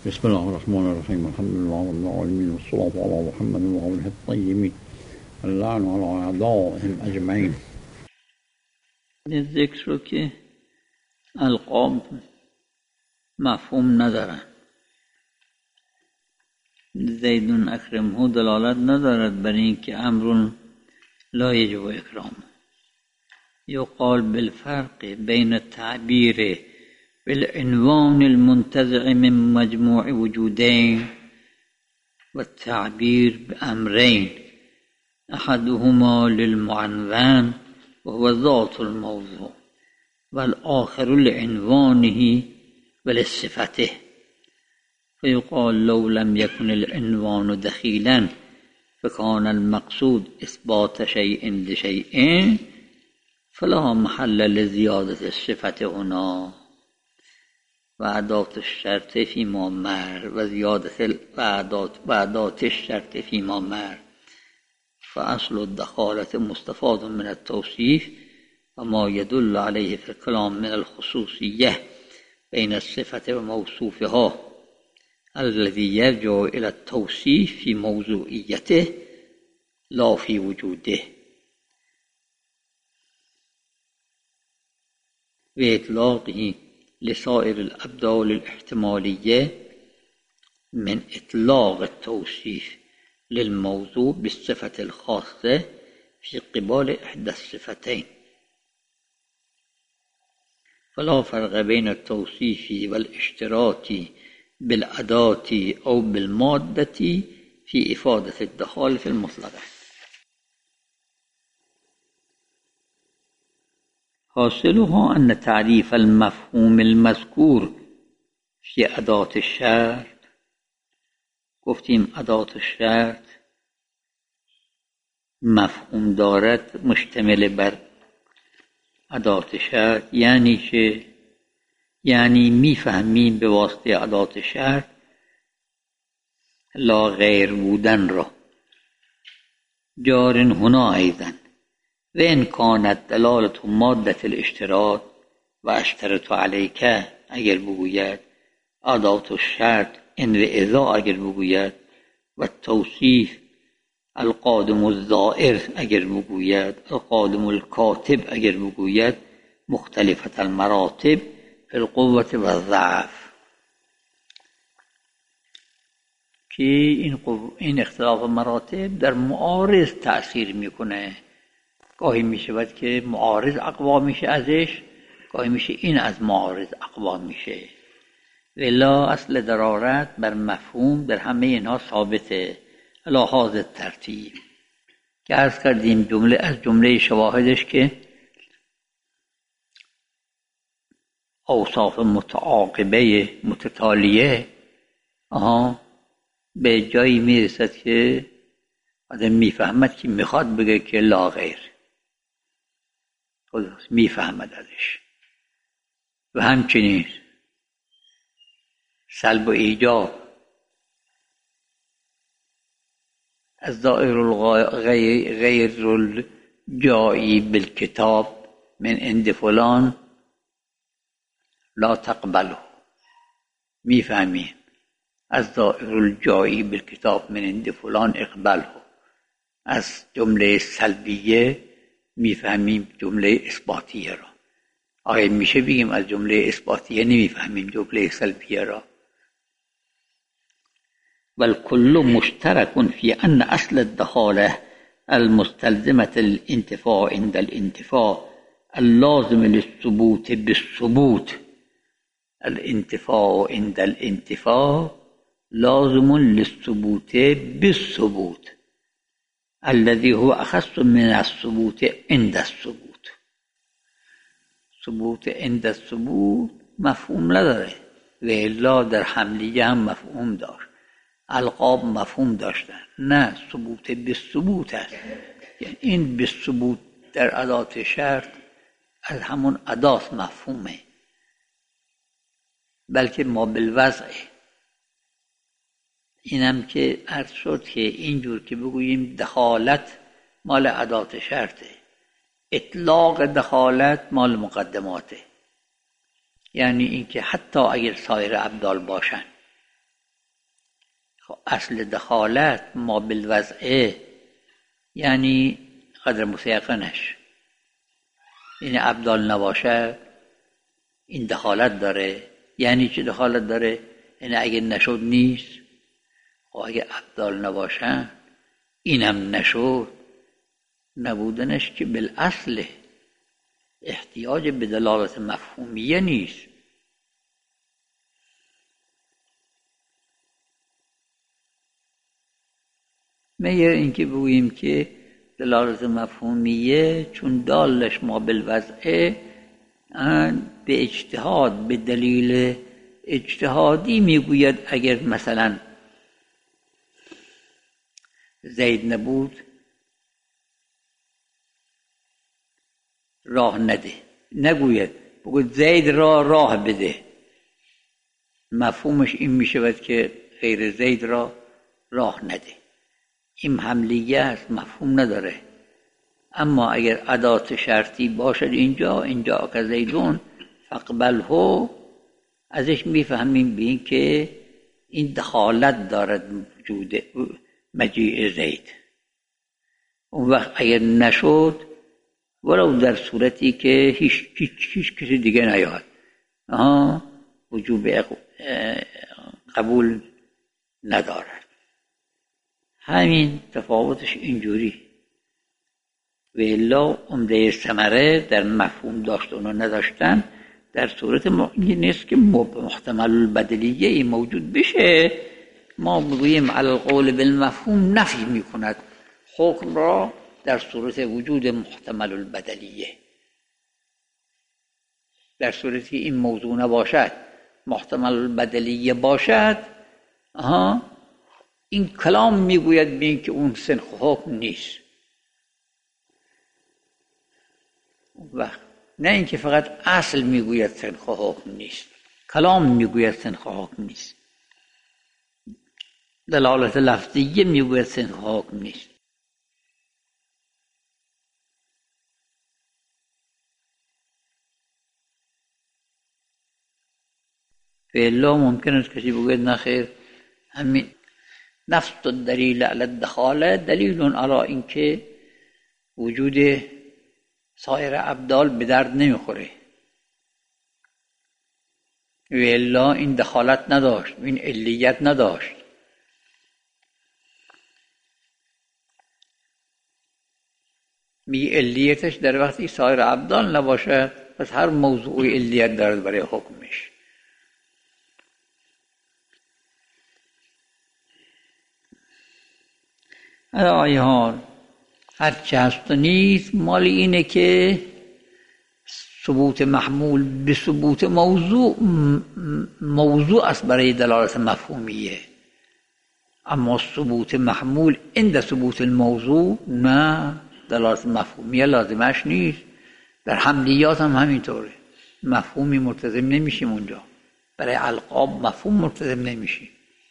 بسم الله الرحمن الرحيم. الحمد لله رب العالمين والصلاة على محمد وآله الطيبين اللعن على أعدائهم أجمعين. ذکر رو که القاب مفهوم ندارن. زیدون اکرمه دلالت ندارد بر این که امر لا یجب اکرام. یقال بالفرق بین التعبیر بالعنوان المنتزع من مجموع وجودين والتعبير بأمرين أحدهما للمعنون وهو ذات الموضوع والآخر لعنوانه ولصفته. فيقال لو لم يكن العنوان دخيلا فكان المقصود إثبات شيء لشيء فلا محل لزيادة الصفة هنا وأداة الشرط فيما مر وزيادة وأداة الشرط فيما مر. فأصل الدخالة مستفاد من التوصيف وما يدل عليه في الكلام من الخصوصية بين الصفة وموصوفها الذي يرجع إلى التوصيف في موضوعيته لا في وجوده. وإطلاقه لسائر الأبدال الاحتمالية من إطلاق التوصيف للموضوع بالصفة الخاصة في قبال إحدى الصفتين. فلا فرق بين التوصيف والاشتراك بالأداة أو بالمادة في إفادة الدخال في المطلقة. حاصلها أن تعريف المفهوم المذكور في أداة الشرط، گفتیم أداة الشرط مفهوم دارد مشتمل بر أداة شرط. یعنی چه؟ یعنی میفهمیم به واسطه أداة شرط لا غیر بودن را. جار هنا أيضا وإن كانت دلالة مادة الاشتراط و اشترط عليك اگر بگوید، أداة الشرط ان و اذا اگر بگوید، و توصیف القادم الزائر اگر بگوید، القادم الكاتب اگر بگوید، مختلفة المراتب في القوة و الضعف. که این اختلاف مراتب در معارض تأثیر میکنه. گاهی میشود که معارض اقوا میشه ازش، گاهی میشه این از معارض اقوا میشه. ولا اصل درارت بر مفهوم در همه اینها ثابته علی هذا الترتیب که عرض کردیم. جمله از جمله شواهدش که اوصاف متعاقبه متتالیه به جایی میرسد که آدم میفهمد که میخواد بگه که لا غیر، میفهمد ازش. و همچنین سلب و ایجاب از ظاهر غیر الجایی بالکتاب من عند فلان لا تقبله، میفهمیم از ظاهر الجایی بالکتاب من عند فلان اقبله. از جمله سلبیه میفهمیم جمله اثباتیه را. آیا میشه بگیم از جمله اثباتیه نمیفهمیم جمله سلبیه را؟ والكل مشترك في أن أصل الدخالة المستلزمة الانتفاع عند الانتفاع اللازم للثبوت بالثبوت. الانتفاع عند الانتفاع لازم للثبوت بالثبوت الذي هو أخص من الثبوت عند الثبوت. ثبوت عند الثبوت مفهوم نداره و الا در حملیه هم مفهوم داشت. القاب مفهوم داشتن، نه ثبوت بالثبوت است. یعنی این بالثبوت در أداة شرط از همون أداة مفهومه، بلکه ما بالوضعه. اینم که عرض شد که اینجور که بگوییم دخالت مال أداة شرطه، اطلاق دخالت مال مقدماته. یعنی اینکه حتی اگر سایر ابدال باشن اصل دخالت ما بالوضعه یعنی قدر متیقنش، یعنی ابدال نباشه این دخالت داره. یعنی چه دخالت داره؟ یعنی اگه نشد نیست. خب اگه ابدال نباشن اینم نشد، نبودنش که بالاصل احتیاج به دلالت مفهومیه نیست. مگر اینکه بگوییم که دلالت مفهومیه چون دالش ما بالوضعه به اجتهاد، به دلیل اجتهادی میگوید اگر مثلا زید نبود راه نده، نگوید بگوید زید را راه بده. مفهومش این میشود که غیر زید را راه نده. این حملیه است، مفهوم نداره. اما اگر ادات شرطی باشد اینجا که زیدون فاقبله، ازش میفهمیم به این که این دخالت دارد وجود مجیء زید. اون وقت اگر نشد ولو در صورتی که هیچ کسی دیگه نیاد وجوب قبول ندارد. همین تفاوتش اینجوری. و الا عمده ثمره در مفهوم داشتن و نداشتن در صورت این نیست که محتمل البدلیه ای موجود بشه ما بگوییم علی القول بالمفهوم نفی میکند حکم را در صورت وجود محتمل البدلیه. در صورتی این موضوع نباشد، محتمل البدلیه باشد، این کلام میگوید به این که اون سنخ حکم نیست. وقت نه اینکه فقط اصل میگوید سنخ حکم نیست، کلام میگوید سنخ حکم نیست، دلالت لفظیه میگوید سنخ حکم نیست. فعلا ممکن است کسی بگوید نخیر همین نفس الدلیل علی الدخاله دلیل علی اینکه وجود سایر ابدال به درد نمیخوره. و الا این دخالت نداشت، این علیت نداشت. می علیتش در وقتی سایر ابدال نباشه، پس هر موضوع علیت دارد برای حکمش. علی حال هرچه هست و نیست مال اینه که ثبوت محمول به ثبوت موضوع است برای دلالت مفهومیه، اما ثبوت محمول عند ثبوت الموضوع نه، دلالت مفهومیه لازمش نیست. در حملیات هم همینطوره، مفهومی ملتزم نمیشیم اونجا، برای القاب مفهوم ملتزم نمیشیم.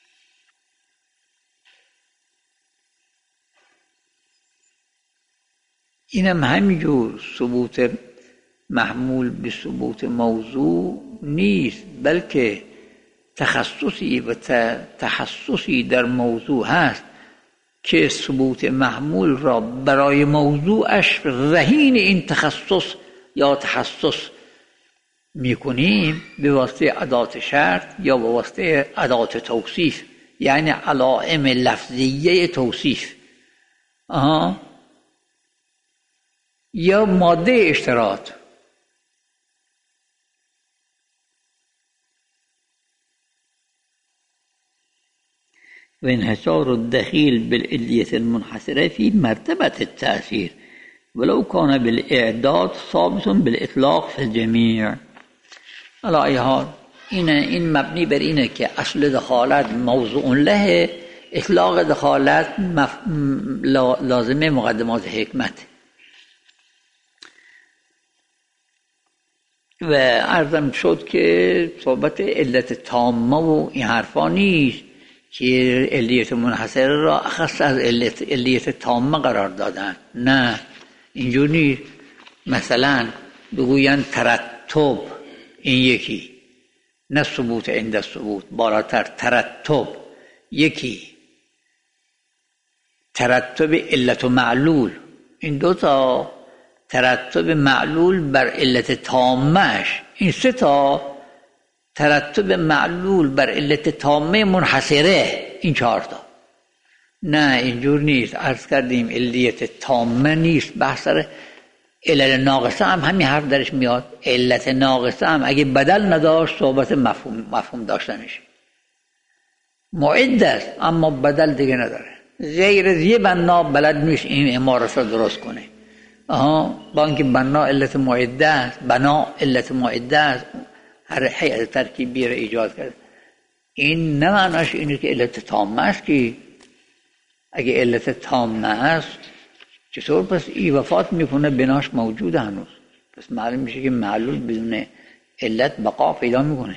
اینم همینجور ثبوت محمول به ثبوت موضوع نیست، بلکه تخصصی و تحسسی در موضوع هست که ثبوت محمول را برای موضوعش رهین این تخصص یا تحسس میکنیم به واسطه ادات شرط یا به واسطه ادات توصیف، یعنی علائم لفظیه توصیف یا ماده اشتراط. و انحصار الدخيل بالعلية المنحصرة في مرتبة التأثير ولو كان بالإعداد ثابت بالإطلاق في الجميع. على أي حال این مبنی بر اینه که اصل دخالت موضوع له، اطلاق دخالت لازمه مقدمات حکمت. و عرضم شد که صحبت علت تامه و این حرفا نیست که علیت منحصره را اخص از علیت تامه قرار دادن، نه اینجور نیست. مثلا بگوین ترتب این یکی، نه ثبوت عند ثبوت، بالاتر ترتب یکی ترتب علت و معلول، این دوتا ترتب معلول بر علت تامش، این سه تا ترتب معلول بر علت تامه منحصره، این 4 تا. نه اینجور نیست. عرض کردیم علت تامه نیست، بحث سر علت ناقصه هم همین حرف درش میاد. علت ناقصه هم اگه بدل نداشت صحبت مفهوم داشتنش معد است، اما بدل دیگه نداره. غیر از یه بنا بلد نیست این عمارت را درست کنه. با اینکه بنا علت معده است، بنا علت معده است، هر هیئت ترکیبی را ایجاد کرد. این نه معناش اینه که علت تامه است. که اگه علت تامه است چطور پس ای وفات میکنه بناش موجود هنوز؟ پس معلوم میشه که معلول بدون علت بقا پیدا میکنه.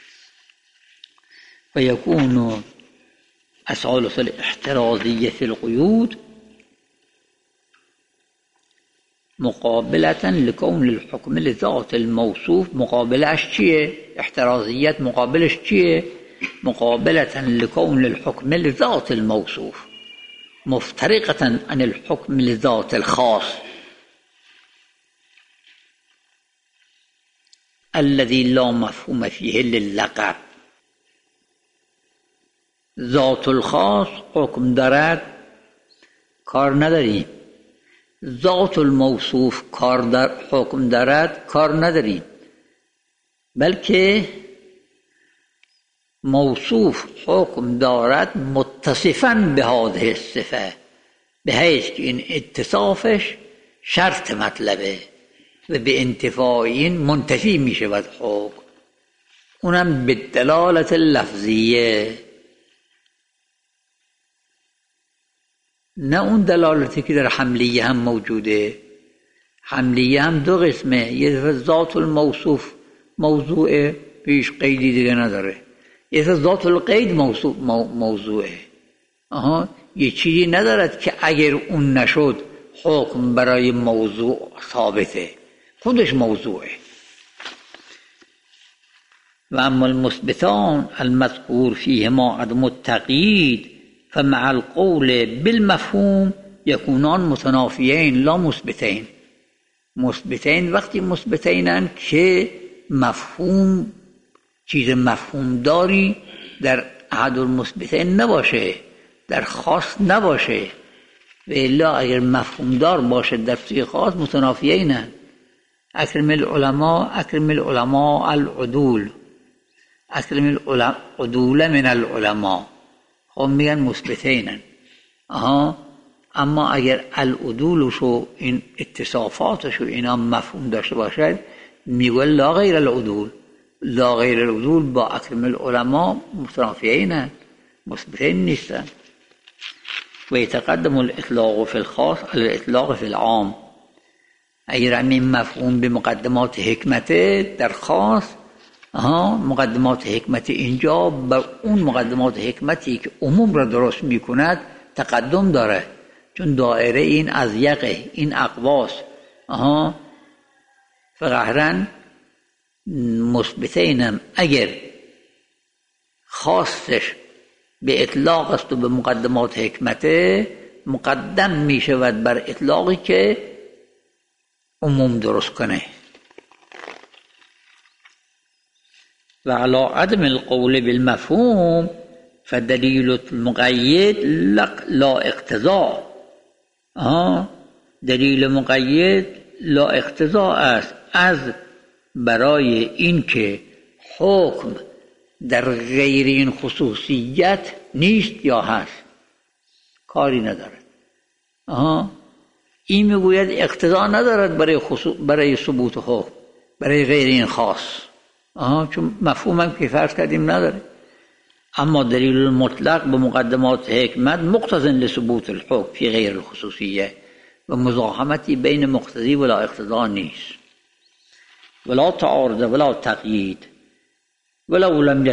و یکون اصالة الاحترازیه القیود مقابلة لكون الحكم لذات الموصوف. مقابلش چیه؟ احترازیت مقابلش چیه؟ مقابلة لكون الحكم لذات الموصوف مفترقة عن الحكم لذات الخاص الذي لا مفهوم فيه للقب. ذات الخاص حکم دارد، کار نداریم. ذات الموصوف حکم دارد، کار نداریم. بلکه موصوف حکم دارد متصفاً به هذه الصفه، به حیث که این اتصافش شرط مطلبه و به انتفاع این منتفی می شود حکم، اونم به دلالت لفظیه، نه اون دلالتی که در حملیه هم موجوده. حملیه هم 2 قسمه، یه دفعه ذات الموصوف موضوعه، پیش قیدی دیگه نداره. یه دفعه ذات القید موضوعه، یه چیزی ندارد که اگر اون نشد حکم برای موضوع ثابته، خودش موضوعه. و اما المثبتان المذکور فیهما عدم التقیید فمع القول بالمفهوم یکونان متنافیین لا مثبتین. مثبتین وقتی مثبتینن که مفهوم، چیز مفهوم داری در احد المثبتین نباشه، در خاص نباشه. و الا اگر مفهوم دار باشه در سوی خاص متنافیینن. اکرم العلماء العدول، اکرم العدول من العلماء، خب میگن مثبتینن. اما اگر العدولشو این اتصافاتشو اینا مفهوم داشته باشد میگه لا غیر العدول. لا غیر العدول با اکرم العلماء متنافیینن، مثبتین نیستن. و یتقدم الاطلاق فی الخاص علی الاطلاق فی العام. اگر همین مفهوم به مقدمات حکمت در خاص، مقدمات حکمت اینجا بر اون مقدمات حکمتی که عموم را درست میکند تقدم داره، چون دائره این اضیقه، این اقواس. فقهرن مثبتینم اگر خاصش به اطلاق است و به مقدمات حکمت مقدم می شود بر اطلاقی که عموم درست کنه. و علی عدم القول بالمفهوم فدلیل المقید لا اقتضاء. دلیل مقید لا اقتضاء است، از برای این که حکم در غیر این خصوصیت نیست یا هست، کاری ندارد. این میگوید اقتضا ندارد برای ثبوت حکم برای غیر این خاص، چون مفهوم هم که فرض کردیم نداره. اما دلیل المطلق به مقدمات حکمت مقتضی لثبوت الحکم فی غیر الخصوصیه و مزاحمتی بین مقتضی و لا اقتضا نیست. ولا تعارض ولا تقیید ولو لم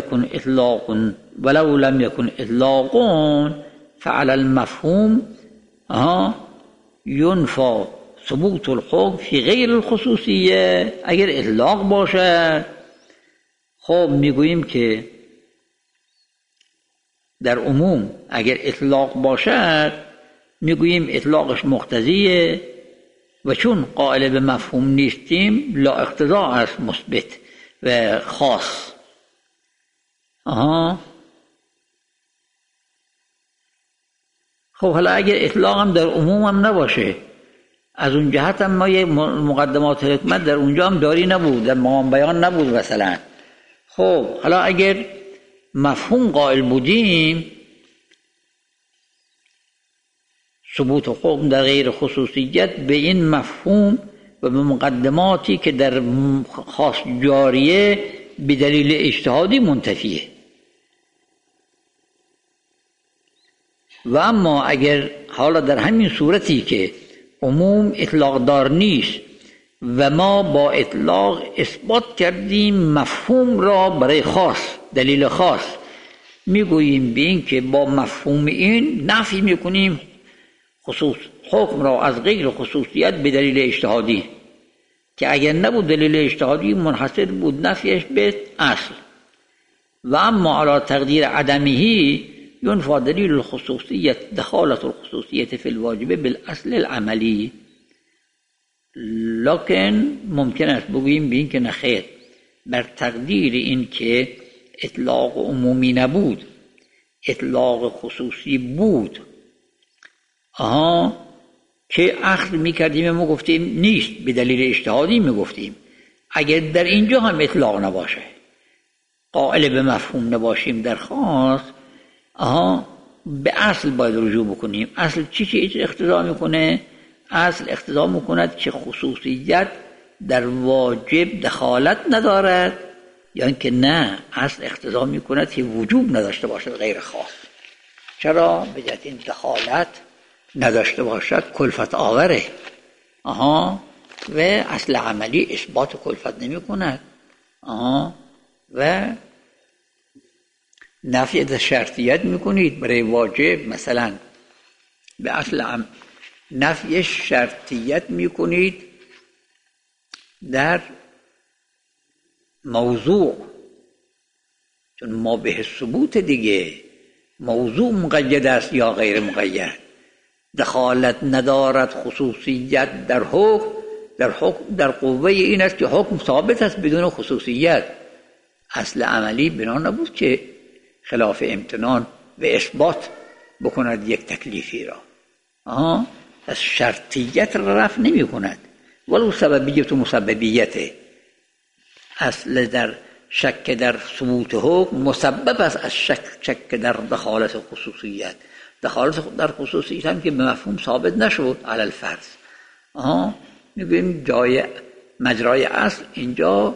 يكن اطلاق فعلى المفهوم ينفى ثبوت الحكم في غیر الخصوصیه. اگر اطلاق باشه خب میگوییم که در عموم اگر اطلاق باشد میگوییم اطلاقش مقتضیه و چون قائل به مفهوم نیستیم لا اقتضا است مثبت و خاص. خب حالا اگر اطلاق هم در عموم هم نباشه، از اون جهت هم ما یه مقدمات حکمت در اونجا هم داری نبود، در مقام بیان نبود مثلا. خب حالا اگر مفهوم قائل بودیم ثبوت حکم در غیر خصوصیت به این مفهوم و به مقدماتی که در خاص جاریه به دلیل اجتهادی منتفیه. و اما اگر حالا در همین صورتی که عموم اطلاق دار نیست و ما با اطلاق اثبات کردیم مفهوم را برای خاص، دلیل خاص، میگوییم به این که با مفهوم این نفی میکنیم خصوص حکم را از غیر خصوصیت به دلیل اجتهادی که اگر نبود دلیل اجتهادی منحصر بود نفیش به اصل. و اما علی تقدیر عدمهی ينفى دلیل الخصوصیت دخالت الخصوصیت فی الواجب بالاصل العملی. لکن ممکن است بگوییم به این که نخیر، بر تقدیر این که اطلاق عمومی نبود اطلاق خصوصی بود که اخذ میکردیم ما گفتیم نیست به دلیل اجتهادی میگفتیم. اگر در اینجا هم اطلاق نباشه قائل به مفهوم نباشیم در خاص به اصل باید رجوع بکنیم. اصل چی اقتضا میکنه؟ اصل اقتضا میکند که خصوصیت در واجب دخالت ندارد یا اینکه نه، اصل اقتضا میکند که وجوب نداشته باشد غیر خاص. چرا؟ به جهت این دخالت نداشته باشد کلفت آوره و اصل عملی اثبات کلفت نمی کند و نفی شرطیت میکنید برای واجب. مثلا به اصل نفی شرطیت میکنید در موضوع، چون ما به ثبوت دیگه موضوع مقید است یا غیر مقید. دخالت ندارد خصوصیت در حکم، در قوه این است که حکم ثابت است بدون خصوصیت. اصل عملی بنا نبود که خلاف امتنان و اثبات بکند یک تکلیفی را. از شرطیت را رفع نمی کند ولو سببیت و مسببیت. اصل در شک در ثبوت حکم مسبب است از شک در دخالت خصوصیت. دخالت در خصوصیت هم که به مفهوم ثابت نشد علی الفرض. میگوییم جای مجرای اصل اینجا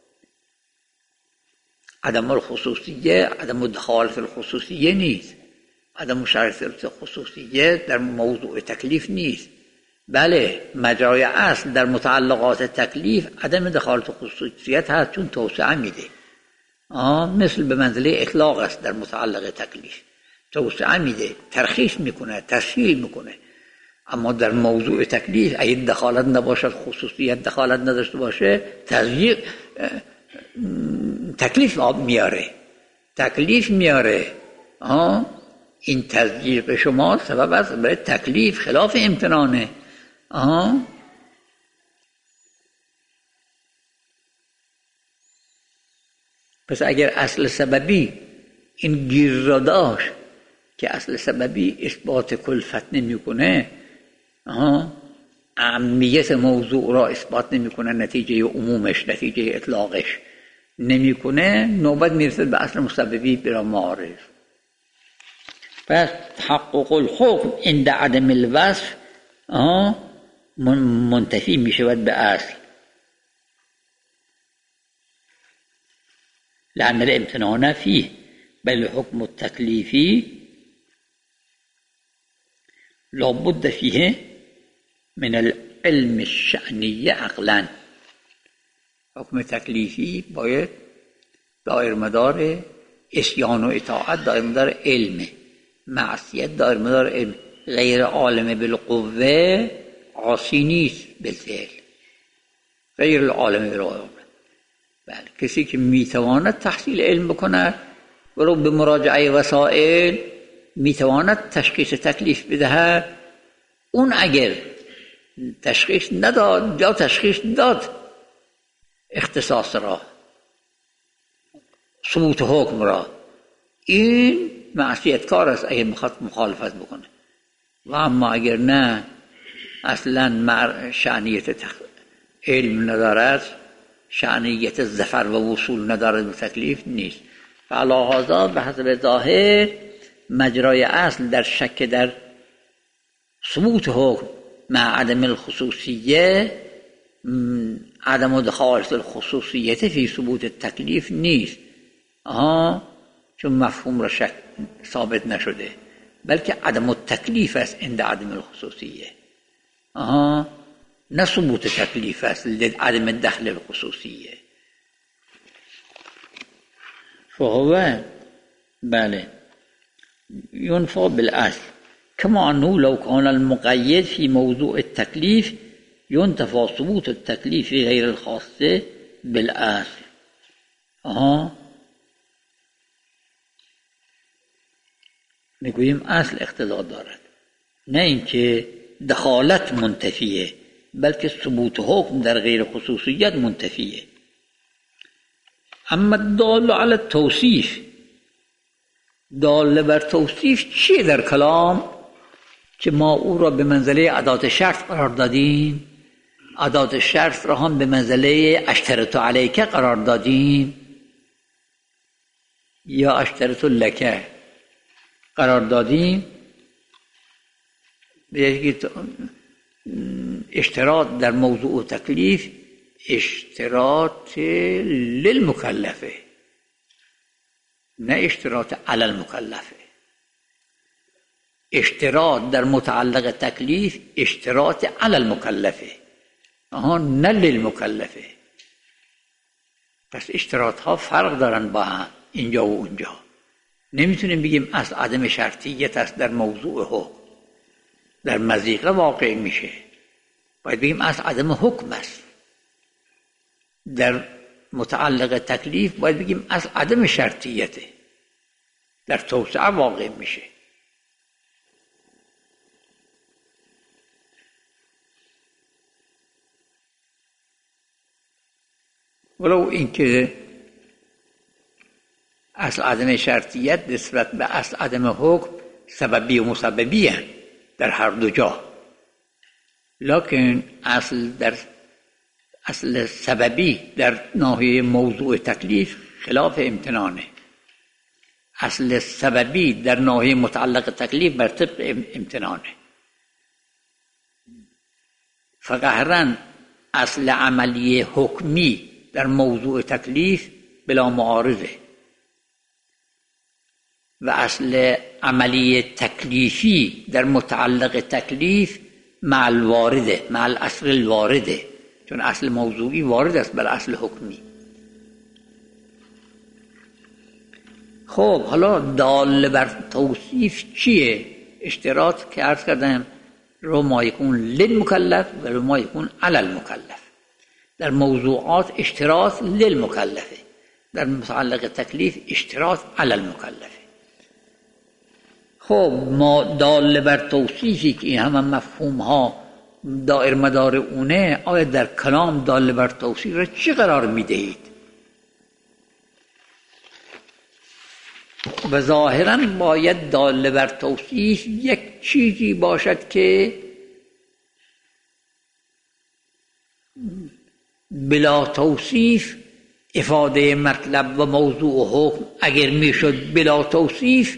عدم الخصوصیه، عدم دخالت الخصوصیه نیست، عدم شرط خصوصیه در موضوع تکلیف نیست. بله مجرای اصل در متعلقات تکلیف عدم دخالت خصوصیت هست چون توسعه میده. مثل به منزله اطلاق است در متعلق تکلیف، توسعه میده، ترخیص میکنه، تسهیل میکنه. اما در موضوع تکلیف اگه دخالت نباشد، خصوصیت دخالت نداشته باشه، تکلیف میاره. این تضییق شما سبب است برای تکلیف خلاف امتنانه. پس اگر اصل سببی این گیر را داشت که اصل سببی اثبات کلفت نمی کنه، اهمیت موضوع را اثبات نمی کنه، نتیجه عمومش، نتیجه اطلاقش نمی کنه، نوبت میرسد به اصل مسببی بلا معارض. پس تحقق الحکم عند عدم الوصف منتفی می شود به اصل، لأن الامتنان فيه بل الحكم التكليفي لا بد فيه من العلم الشأني عقلا. حکم تکلیفی باید دایر مدار اسیان و اطاعت دایر مدار علم، معصیت دایر مدار علم. غیر عالم بالقوه عاصی نیست بالفعل، غیر العالم بالقوه. بله، کسی که میتواند تحصیل علم بکند ولو به مراجعه وسائل میتواند تشخیص تکلیف بدهد. اون اگر تشخیص نداد یا تشخیص داد اختصاص را، ثبوت حکم را، این معصیت کار است اگر میخواد مخالفت بکنه. و اما اگر نه اصلا شأنیت علم ندارد، شأنیت ظفر و وصول ندارد به تکلیف نیست. فعلی هذا به حسب ظاهر مجرای اصل در شک در ثبوت حکم مع عدم الخصوصیه، عدم دخال الخصوصیت فی ثبوت التکلیف نیست. چون مفهوم را شک ثابت نشده، بلکه عدم التکلیف است عند عدم الخصوصیه. نه ثبوت تکلیف است عدم الدخل الخصوصیه. فهو بله ينفى بالأصل كما أنه لو كان المقيد في موضوع التكليف ينتفى ثبوت التكليف في غير الخاصة بالأصل. میگوییم اصل اقتضا دارد، نه اینکه دخالت منتفیه، بلکه ثبوت حکم در غیر خصوصیت منتفیه. اما الدال علی التوصیف، دال بر توصیف چیه در کلام که ما او را به منزله ادات شرط قرار دادیم، ادات شرط را هم به منزله اشترط علیک قرار دادیم یا اشترط لک قرار دادیم. اشتراط در موضوع تکلیف اشتراط للمکلفه، نه اشتراط علی المکلفه. اشتراط در متعلق تکلیف اشتراط علی المکلفه، نه للمکلفه. پس اشتراط ها فرق دارن با هم اینجا و اونجا. نمیتونیم بگیم اصل عدم شرطیت است در موضوع حکم، در مضیقه واقع میشه. باید بگیم اصل عدم حکم است. در متعلق تکلیف باید بگیم اصل عدم شرطیته، در توسعه واقع میشه. ولو اینکه اصل عدم شرطیت نسبت به اصل عدم حکم سببی و مسببی هستند در هر دو جا، لکن اصل سببی در ناحیه موضوع تکلیف خلاف امتنانه. اصل سببی در ناحیه متعلق تکلیف بر طبق امتنانه. فقهرا اصل عملی حکمی در موضوع تکلیف بلا معارضه و اصل عملی تکلیفی در متعلق تکلیف مع الوارده، مع الاصل الوارده، چون اصل موضوعی وارد است بر اصل حکمی. خب حالا دال بر توصیف چیه؟ اشتراط که عرض کردم رو ما یکون للمکلف و رو ما یکون علی المکلف. در موضوعات اشتراط للمکلفه، در متعلق تکلیف اشتراط علی المکلفه. خب ما دال بر توصیفی که این همه مفهوم ها دائر مدار اونه، آیا در کلام دال بر توصیف را چی قرار میدهید؟ و ظاهرا باید دال بر توصیف یک چیزی باشد که بلا توصیف افاده مطلب و موضوع و حکم اگر میشد بلا توصیف،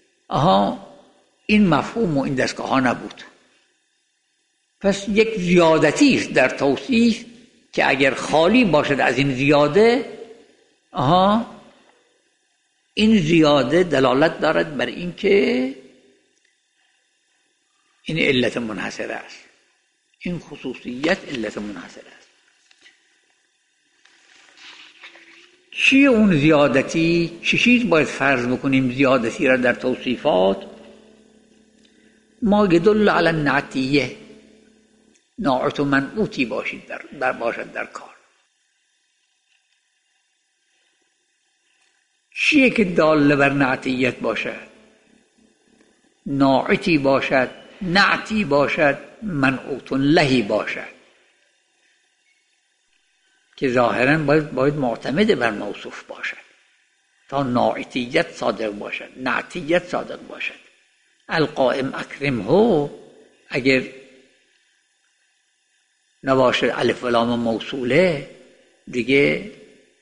این مفهوم و این دستگاه ها نبود. پس یک زیادتی است در توصیف که اگر خالی باشد از این زیاده، این زیاده دلالت دارد بر این که این علت منحصره است، این خصوصیت علت منحصره است. چیه اون زیادتی؟ چه چیز باید فرض بکنیم زیادتی را در توصیفات؟ ما یدل علی النعتیه، ناعت و منعوتی باشد در کار. چیه که دال بر نعتیت باشد؟ ناعتی باشد، نعتی باشد، منعوت لهی باشد که ظاهرا باید معتمد بر موصوف باشد تا ناعتیت صادق باشد، نعتیت صادق باشد. القائم اکرمه اگر نباشه الف و لام موصوله دیگه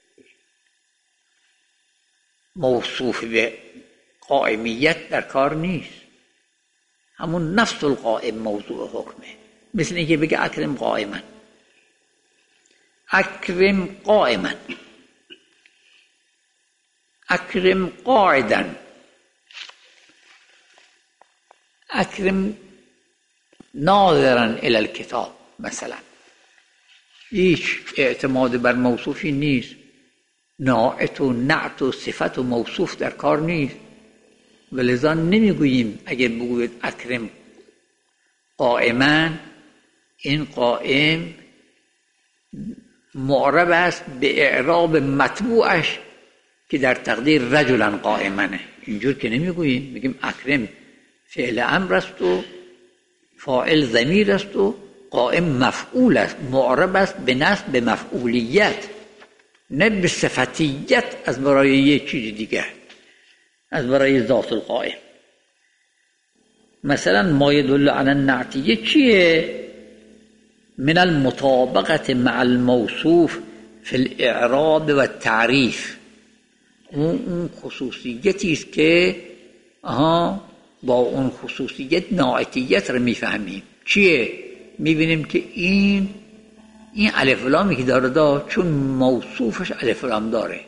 موصوف به قائمیت در کار نیست، همون نفس القائم موضوع حکمه. مثل اینکه بگه اکرم قائما، اکرم قائما، اکرم قاعدا، اکرم ناظرا الی الکتاب مثلا. هیچ اعتماد بر موصوفی نیست، ناعت و نعت و صفت و موصوف در کار نیست، ولذا نمیگوییم اگر بگوید اکرم قائما، این قائم معرب است به اعراب مطبوعش که در تقدیر رجلا قائمنه. اینجور که نمیگوییم، میگیم اکرم فعل امر است و فاعل ضمیر است و قائم مفعول است، معرب است به نسب به مفعولیت نه به صفتیت از برای یک چیز دیگر، از برای ذات القائم. مثلا ما يدل على النعتیه چیه؟ من المطابقه مع الموصوف في الاعراب و التعریف. اون خصوصیتی است که با اون خصوصیت ناعتیت رو میفهمیم. چیه؟ میبینیم که این الف و لامی که داره چون موصوفش الف و لام داره،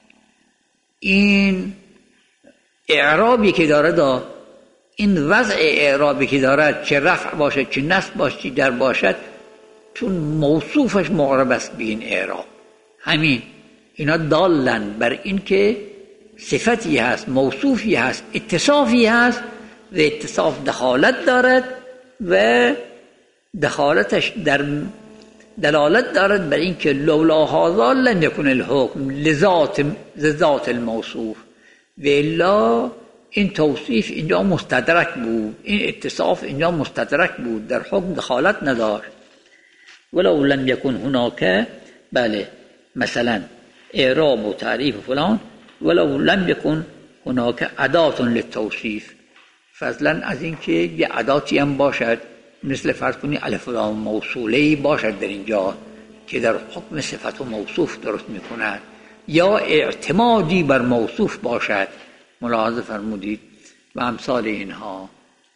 این اعرابی که داره این وضع اعرابی که داره چه رفع باشه چه نصب باشه چه در باشد، چون موصوفش معرب است به این اعراب. همین اینا دالن بر این که صفتی هست، موصوفی هست، اتصافی هست و اتصاف دخالت دارد و دخالتش در دلالت دارد بر این که لولا هذا لن يكن الحكم لذات الموصوف، و الا این توصیف اینجا مستدرک بود، این اتصاف اینجا مستدرک بود، در حکم دخالت نداشت. ولو لم يكن هناك، بله مثلا اعراب و تعریف و فلان، ولو لم يكن هناك اداة للتوصیف، فضلا از این که یه اداتی هم باشد، مثل فرض کنی الف و لام موصوله‌ای باشد در اینجا که در حکم صفت و موصوف درست میکند، یا اعتمادی بر موصوف باشد، ملاحظه فرمودید، و امثال اینها،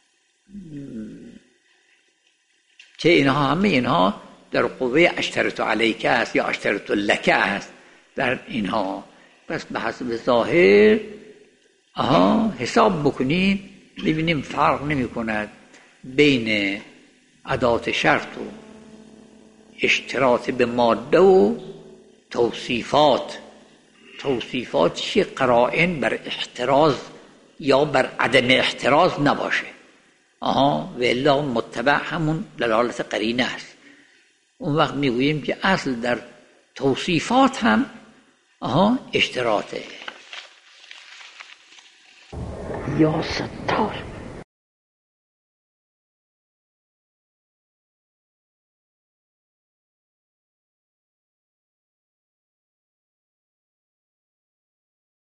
که اینها همه اینها در قوه اشترط علیک است یا اشترط لک است. در اینها پس به حسب ظاهر حساب بکنید ببینیم فرق نمی کند بین ادات شرط و اشتراط به ماده و توصیفات. توصیفات چیه؟ قرائن بر احتراز یا بر عدم احتراز نباشه، و الا متبع همون دلالت قرینه است. اون وقت میگوییم که اصل در توصیفات هم اشتراطه. یا ستار.